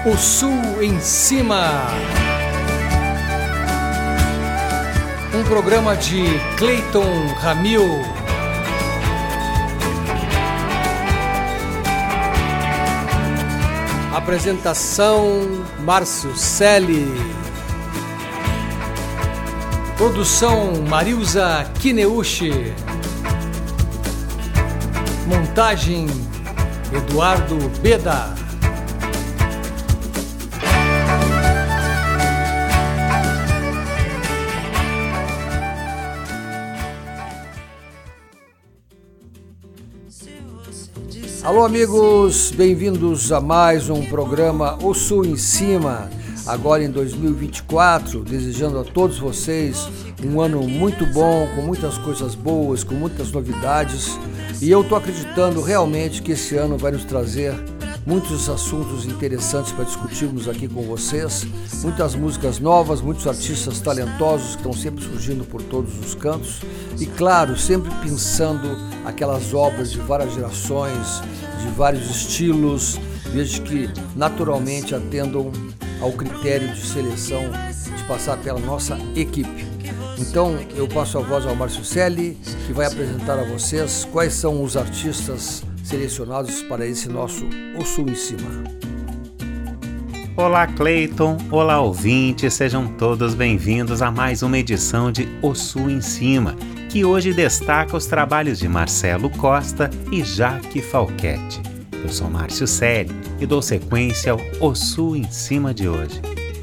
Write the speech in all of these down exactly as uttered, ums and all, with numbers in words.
O Sul em Cima. Um programa de Cleiton Ramil. Apresentação Márcio Selle. Produção Marilza Kineuchi. Montagem Eduardo Beda. Alô amigos, bem-vindos a mais um programa O Sul em Cima, agora em dois mil e vinte e quatro, desejando a todos vocês um ano muito bom, com muitas coisas boas, com muitas novidades, e eu estou acreditando realmente que esse ano vai nos trazer muitos assuntos interessantes para discutirmos aqui com vocês, muitas músicas novas, muitos artistas talentosos que estão sempre surgindo por todos os cantos e, claro, sempre pensando aquelas obras de várias gerações, de vários estilos, desde que naturalmente atendam ao critério de seleção de passar pela nossa equipe. Então eu passo a voz ao Márcio Selle, que vai apresentar a vocês quais são os artistas selecionados para esse nosso O Sul em Cima. Olá Cleiton, olá ouvintes, sejam todos bem-vindos a mais uma edição de O Sul em Cima, que hoje destaca os trabalhos de Marcelo Costa e Jaque Falquete. Eu sou Márcio Selle e dou sequência ao O Sul em Cima de hoje.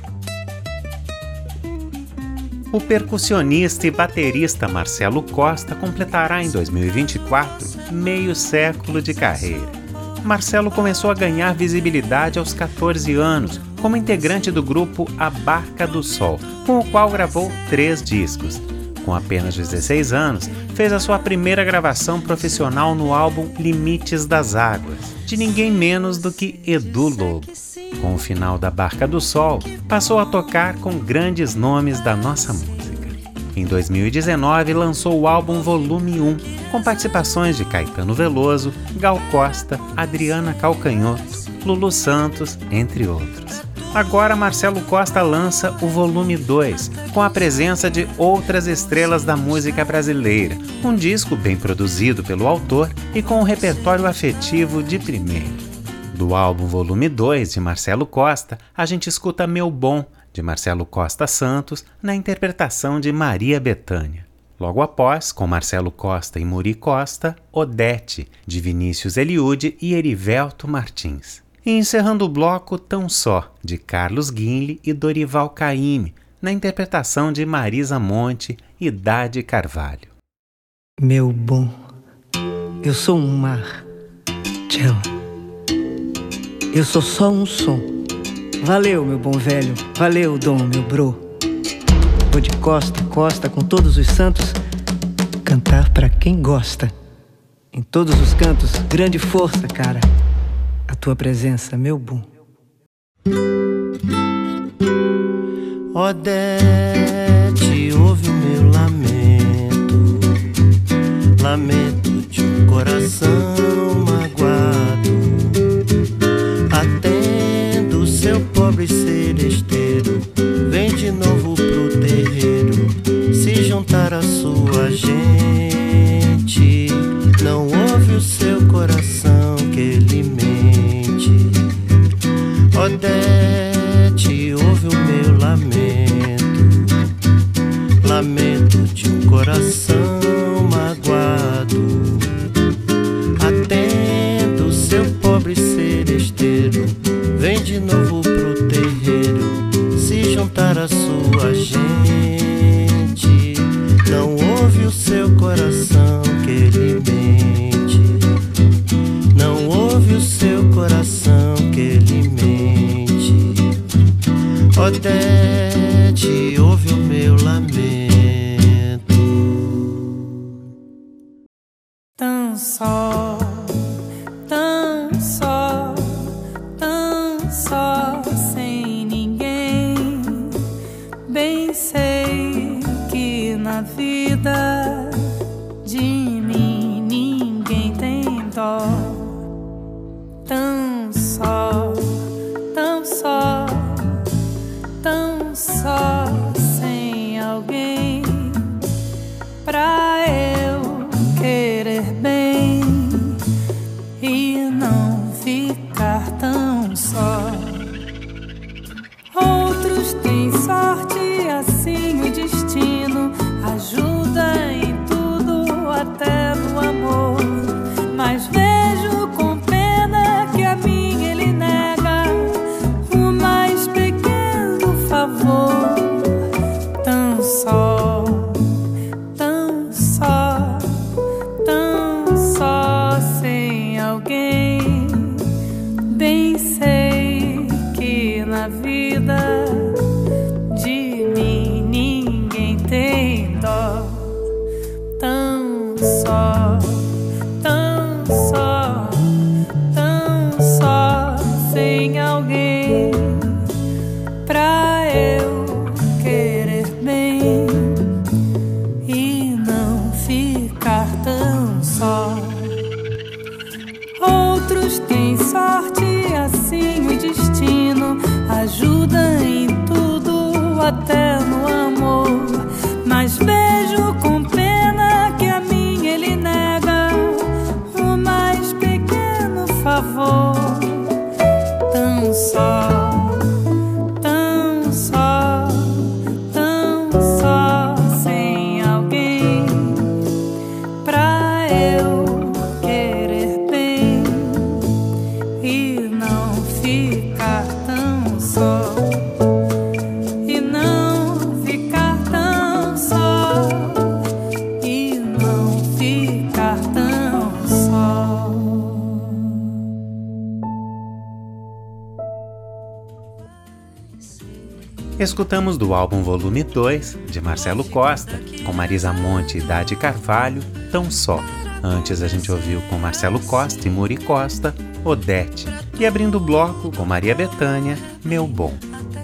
O percussionista e baterista Marcelo Costa completará em dois mil e vinte e quatro meio século de carreira. Marcelo começou a ganhar visibilidade aos catorze anos, como integrante do grupo A Barca do Sol, com o qual gravou três discos. Com apenas dezesseis anos, fez a sua primeira gravação profissional no álbum Limites das Águas, de ninguém menos do que Edu Lobo. Com o final da Barca do Sol, passou a tocar com grandes nomes da nossa música. Em dois mil e dezenove, lançou o álbum Volume um, com participações de Caetano Veloso, Gal Costa, Adriana Calcanhoto, Lulu Santos, entre outros. Agora, Marcelo Costa lança o Volume dois, com a presença de outras estrelas da música brasileira, um disco bem produzido pelo autor e com um repertório afetivo de primeira. Do álbum Volume dois, de Marcelo Costa, a gente escuta Meu Bom, de Marcelo Costa Santos, na interpretação de Maria Bethânia. Logo após, com Marcelo Costa e Muri Costa, Odete, de Vinícius Eliude e Erivelto Martins. E encerrando o bloco, Tão Só, de Carlos Guinle e Dorival Caymmi, na interpretação de Marisa Monte e Dade Carvalho. Meu bom, eu sou um mar, tchau. Eu sou só um som. Valeu, meu bom velho, valeu, dom, meu bro. Vou de costa a costa com todos os santos, cantar pra quem gosta. Em todos os cantos, grande força, cara. A tua presença, meu bom. Odete, ouve o meu lamento, lamento de um coração magoado. Atendo o seu pobre seresteiro, vem de novo pro terreiro, se juntar à sua gente. Não ouve o seu coração que ele mente. Odete, ouve o meu lamento, lamento de um coração magoado. Atendo o seu pobre seresteiro, vem de novo pro terreiro, se juntar à sua gente. Não ouve o seu coração que ele mente. Não ouve o seu coração que ele mente. Odete, ouve o meu lamento. Tão só, tão só, tão só, sem ninguém. Bem sei que na vida de mim ninguém tem dó. Tão só, tão só, vida. De mim ninguém tem dó. Tão só, tão só, tão só, sem alguém pra eu querer bem e não ficar tão só. Outros têm sorte, assim o destino ajuda em tudo, até no amor. Mas vejo com pena que a mim ele nega o mais pequeno favor. Tão só, tão só, tão só, sem alguém pra eu querer bem e não ficar tão só. E não ficar tão só. E não ficar tão só. Escutamos do álbum Volume dois, de Marcelo Costa, com Marisa Monte e Dade Carvalho, Tão Só. Antes a gente ouviu com Marcelo Costa e Muri Costa, Odete. E abrindo o bloco com Maria Bethânia, Meu Bom.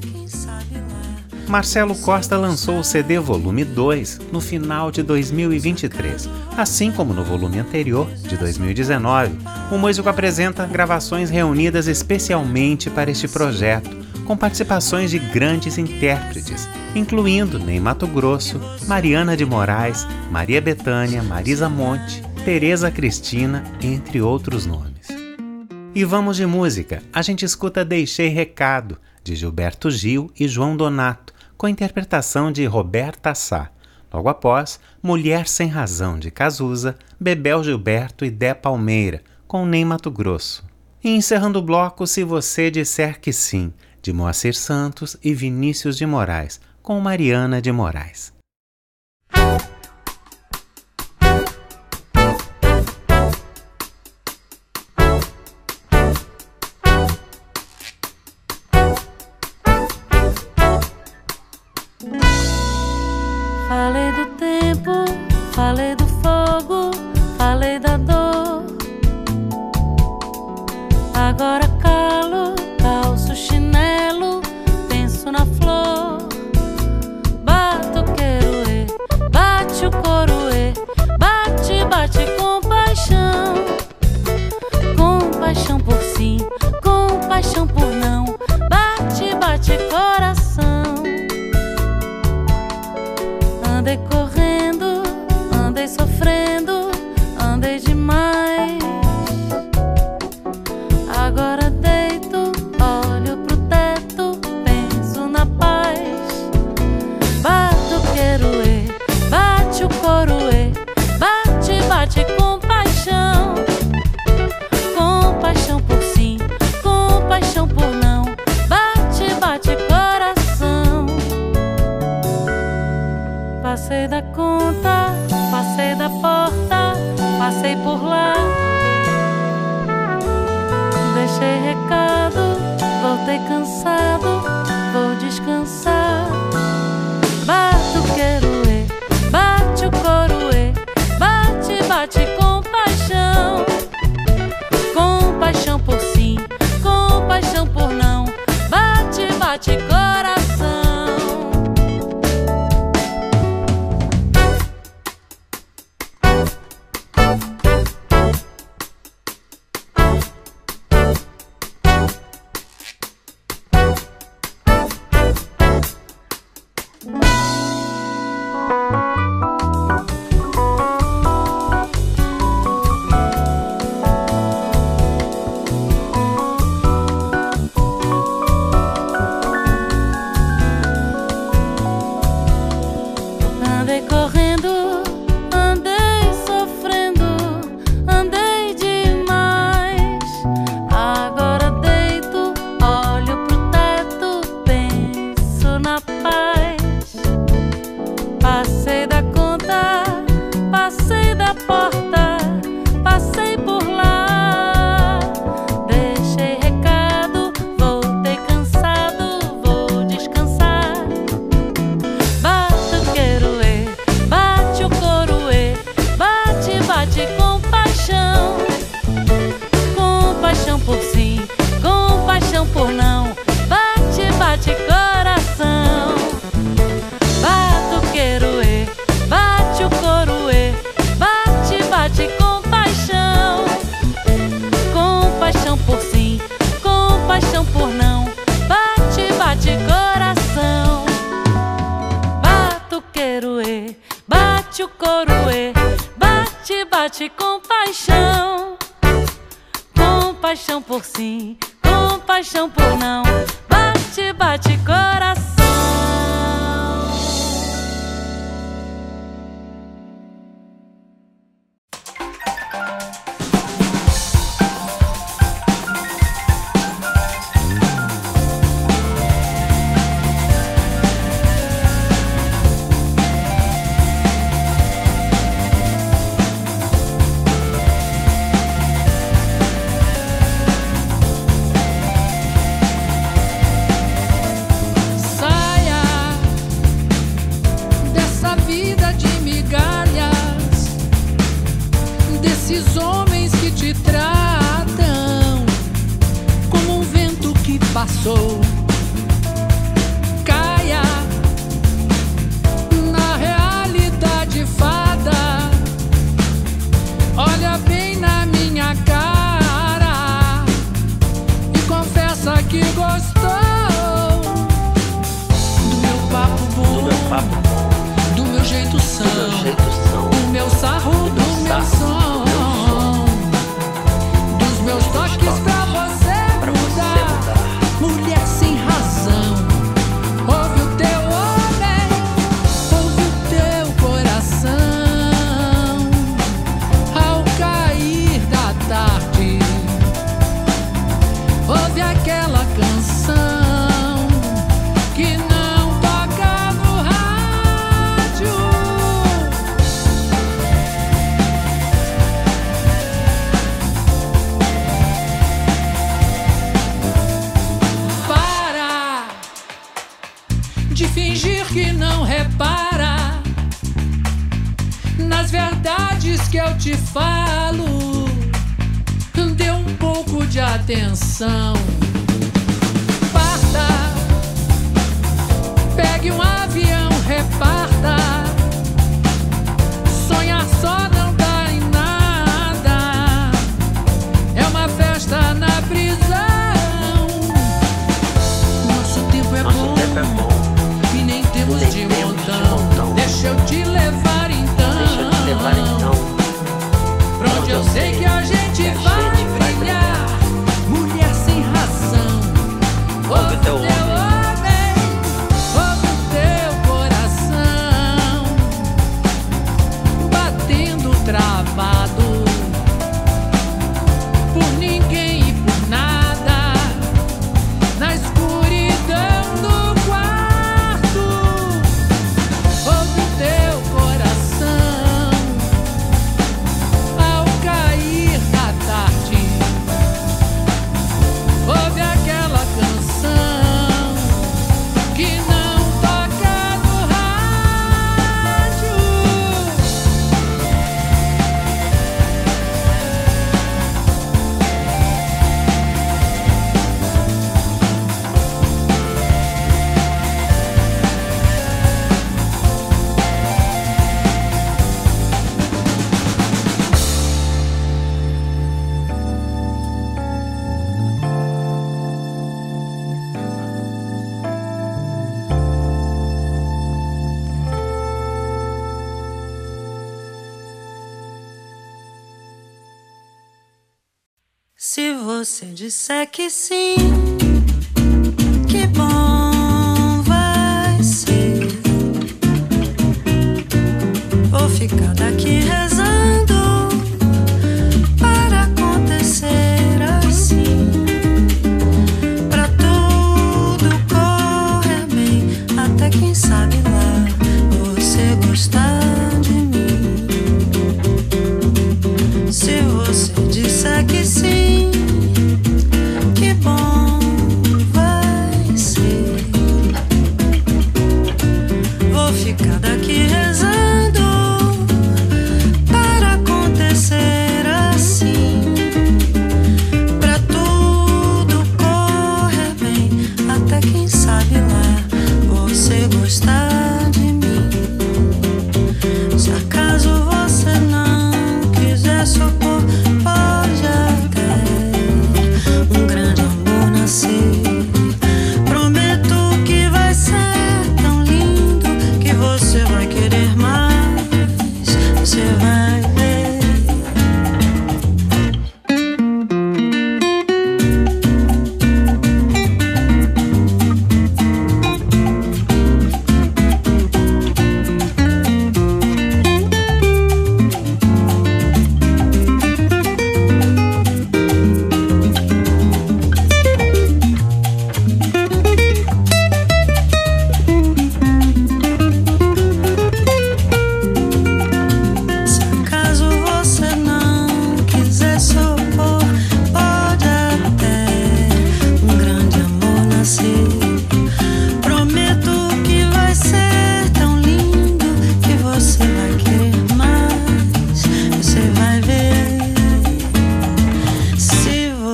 Marcelo Costa lançou o C D Volume dois no final de dois mil e vinte e três, assim como no volume anterior, de dois mil e dezenove. O músico apresenta gravações reunidas especialmente para este projeto, com participações de grandes intérpretes, incluindo Ney Matogrosso, Mariana de Moraes, Maria Bethânia, Marisa Monte, Tereza Cristina, entre outros nomes. E vamos de música. A gente escuta Deixei Recado, de Gilberto Gil e João Donato, com interpretação de Roberta Sá. Logo após, Mulher Sem Razão, de Cazuza, Bebel Gilberto e Dé Palmeira, com Ney Matogrosso. E encerrando o bloco, Se Você Disser Que Sim, de Moacir Santos e Vinícius de Moraes, com Mariana de Moraes. Falei do tempo, falei do fogo, falei da dor. Agora calo, calço chinelo, penso na flor. Bato o queruê, bate o coroê, bate, bate com paixão. Com paixão por sim, com paixão por não. Bate, bate coração. Andei correndo, andei sofrendo, andei demais. Agora deito, olho pro teto, penso na paz. Bato o queruê, bate o coroê, bate, bate com paixão. Com paixão por sim, com paixão por não. Bate, bate coração. Passei da conta, passei da porta, passei por lá. Deixei recado, voltei cansado, vou descansar. Bato o queruê, bate o coroê, bate, bate com paixão. Com paixão por sim, com paixão por não. Bate, bate coração. por sim, compaixão por não. Bate, bate coração. Batuqueiro, e bate o coro, e bate, bate compaixão. Compaixão por sim, compaixão por não. Bate, bate coração. Passou, caia na realidade, fada. Olha bem na minha cara e confessa que gostou do meu papo bom, do meu, papo bom, do meu jeito são, do meu, jeito são, do meu sarro, do, do meu, meu som, som, dos meus toques pra você. Mulher sem razão, ouve o teu homem, ouve o teu coração. Ao cair da tarde, ouve aquela canção que não toca no rádio. De fingir que não repara nas verdades que eu te falo. Dê um pouco de atenção. Parta, pegue um avião, reparta. Sonhar só não dá em nada. É uma festa na prisão. Nosso tempo é Nosso bom. Tempo é bom. Temos de montão. Deixa eu te levar então. Deixa eu te levar então. Pra onde eu sei que a gente que a vai gente brilhar. Mulher sem razão. Ouve o teu homem, ouve o teu coração batendo travado por ninguém e por nada na escuridão do quarto. Ouve aquela canção que não toca no rádio. Se você disser que sim, que bom vai ser. Vou ficar daqui rezando para acontecer assim, pra tudo correr bem, até quem sabe lá você gostar de mim. Se você disser que sim, que bom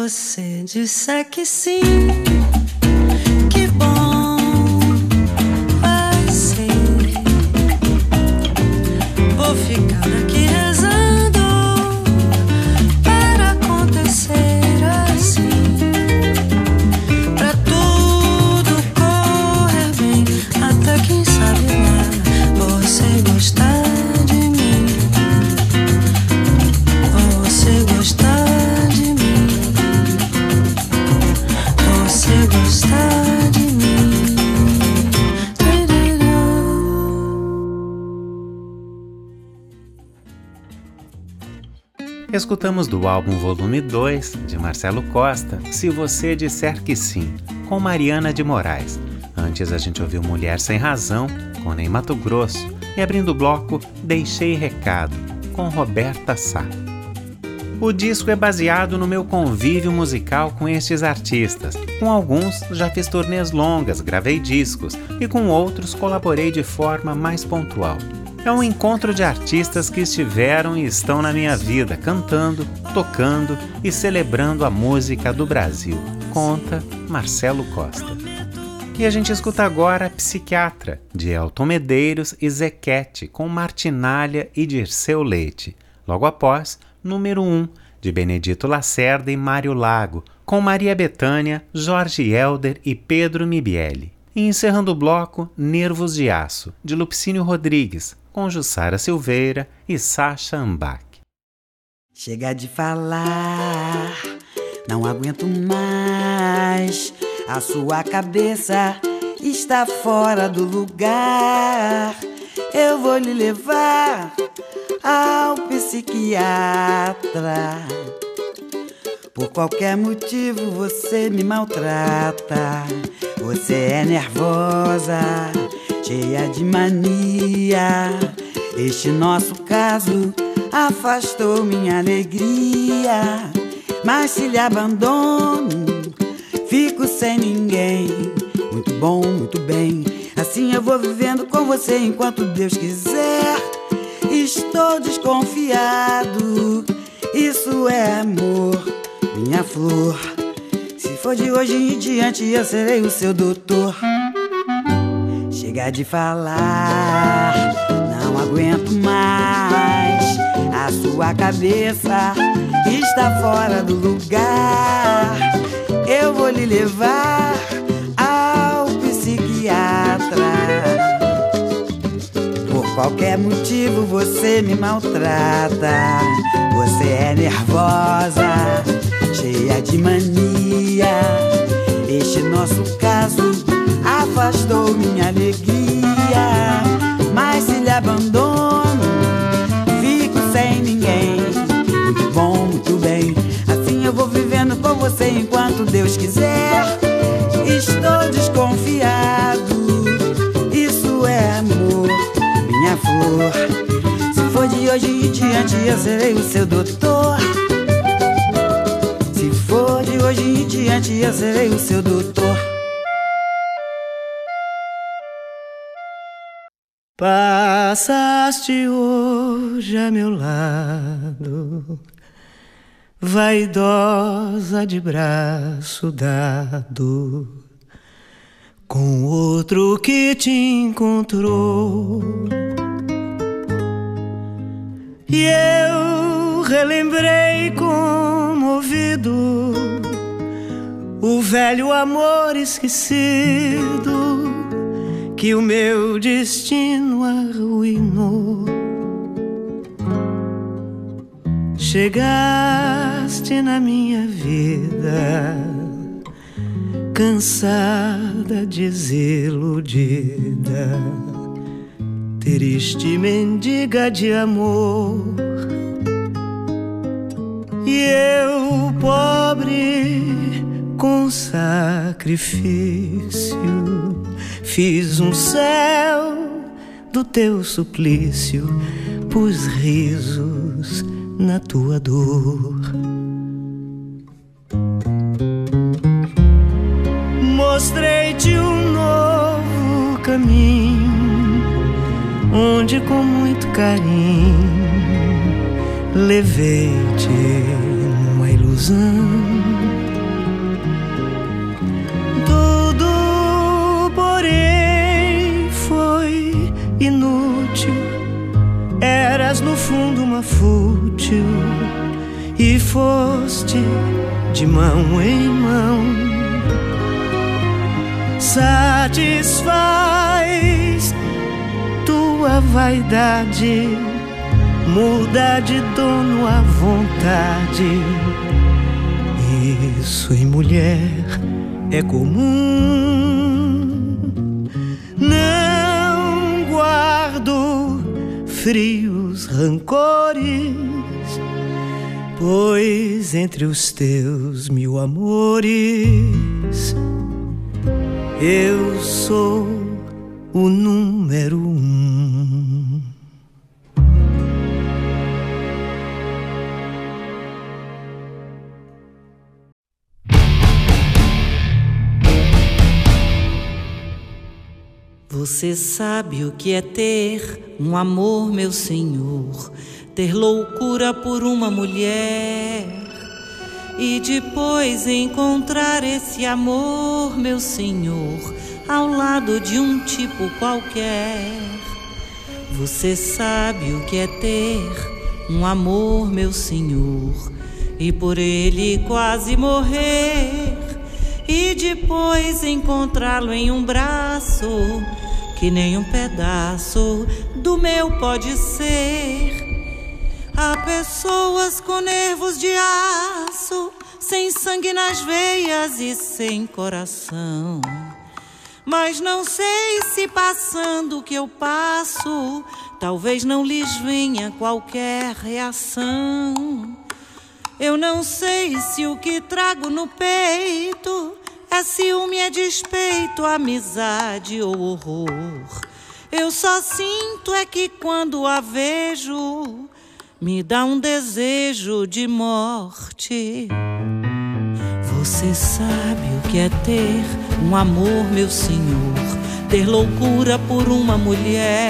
você disser que sim, que bom vai ser. Vou ficar aqui rezando para acontecer assim, pra tudo correr bem, até quem sabe lá você gostar de mim, você gostar de mim, você gostar de mim. Escutamos do álbum Volume dois, de Marcelo Costa, Se Você Disser Que Sim, com Mariana de Moraes. Antes a gente ouviu Mulher Sem Razão, com Ney Matogrosso, e abrindo o bloco Deixei Recado, com Roberta Sá. O disco é baseado no meu convívio musical com estes artistas. Com alguns já fiz turnês longas, gravei discos, e com outros colaborei de forma mais pontual. É um encontro de artistas que estiveram e estão na minha vida, cantando, tocando e celebrando a música do Brasil, conta Marcelo Costa. E a gente escuta agora Psiquiatra, de Elton Medeiros e Zequete, com Martinália e Dirceu Leite. Logo após, Número um, de Benedito Lacerda e Mário Lago, com Maria Bethânia, Jorge Helder e Pedro Mibieli. E encerrando o bloco, Nervos de Aço, de Lupicínio Rodrigues, com Jussara Silveira e Sacha Ambach. Chega de falar, não aguento mais. A sua cabeça está fora do lugar. Eu vou lhe levar ao psiquiatra. Por qualquer motivo você me maltrata. Você é nervosa, cheia de mania. Este nosso caso afastou minha alegria. Mas se lhe abandono, fico sem ninguém. Muito bom, muito bem. Assim eu vou vivendo com você enquanto Deus quiser. Estou desconfiado, isso é amor, minha flor. Se for de hoje em diante eu serei o seu doutor. Chega de falar, não aguento mais. A sua cabeça está fora do lugar. Eu vou lhe levar ao psiquiatra. Por qualquer motivo você me maltrata. Você é nervosa, cheia de mania. Este nosso caso afastou minha alegria. Mas se lhe abandono, fico sem ninguém. Muito bom, muito bem. Assim eu vou vivendo com você enquanto Deus quiser. Estou desconfiado, isso é amor, minha flor. Se for de hoje em diante eu serei o seu doutor. Se for de hoje em diante eu serei o seu doutor. Passaste hoje a meu lado, vaidosa de braço dado, com outro que te encontrou. E eu relembrei comovido o velho amor esquecido que o meu destino arruinou. Chegaste na minha vida, cansada, desiludida, triste mendiga de amor. E eu, pobre, com sacrifício, fiz um céu do teu suplício, pus risos na tua dor. Mostrei-te um novo caminho, onde com muito carinho levei-te numa ilusão. cama fútil e foste de mão em mão. Satisfaz tua vaidade, muda de dono à vontade. Isso em mulher é comum. Não guardo frios rancores, pois entre os teus mil amores eu sou o número um. Você sabe o que é ter um amor, meu senhor, ter loucura por uma mulher e depois encontrar esse amor, meu senhor, ao lado de um tipo qualquer. Você sabe o que é ter um amor, meu senhor, e por ele quase morrer e depois encontrá-lo em um braço que nem um pedaço do meu pode ser. Há pessoas com nervos de aço, sem sangue nas veias e sem coração. Mas não sei se passando o que eu passo, talvez não lhes venha qualquer reação. Eu não sei se o que trago no peito é ciúme, é despeito, amizade ou horror. Eu só sinto é que quando a vejo me dá um desejo de morte. Você sabe o que é ter um amor, meu senhor, ter loucura por uma mulher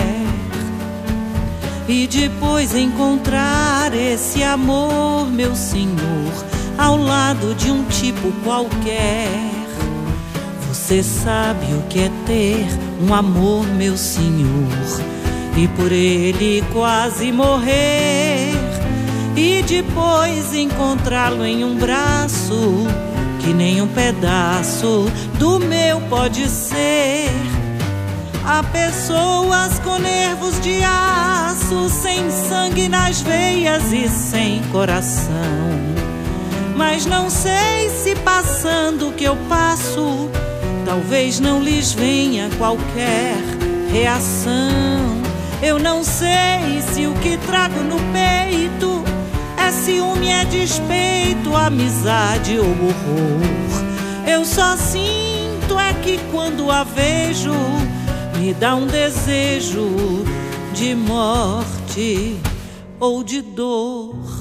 e depois encontrar esse amor, meu senhor, ao lado de um tipo qualquer. Você sabe o que é ter um amor, meu senhor, e por ele quase morrer e depois encontrá-lo em um braço que nem um pedaço do meu pode ser. Há pessoas com nervos de aço, sem sangue nas veias e sem coração. Mas não sei se passando o que eu passo, talvez não lhes venha qualquer reação. Eu não sei se o que trago no peito é ciúme, é despeito, amizade ou horror. Eu só sinto é que quando a vejo me dá um desejo de morte ou de dor.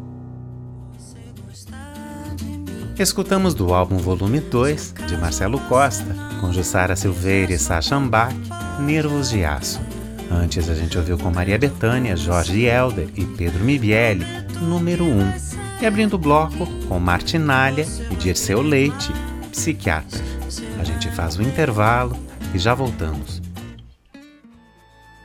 Escutamos do álbum Volume dois, de Marcelo Costa, com Jussara Silveira e Sacha Ambach, Nervos de Aço. Antes a gente ouviu com Maria Bethânia, Jorge Helder e Pedro Mibieli, Número um. E abrindo o bloco com Martinalha e Dirceu Leite, Psiquiatra. A gente faz o intervalo e já voltamos.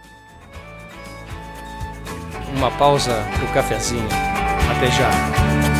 Uma pausa pro cafezinho. Até já.